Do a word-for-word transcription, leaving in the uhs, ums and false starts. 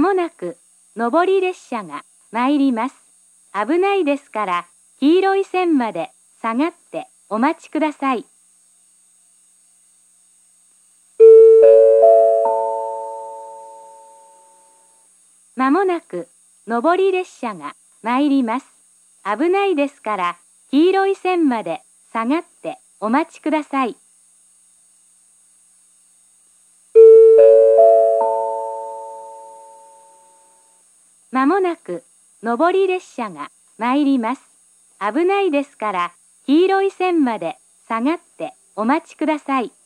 まもなく上り列車が参ります。危ないですから黄色い線まで下がってお待ちください。まもなく上り列車が参ります。危ないですから黄色い線まで下がってお待ちください。まもなく上り列車が参ります。危ないですから黄色い線まで下がってお待ちください。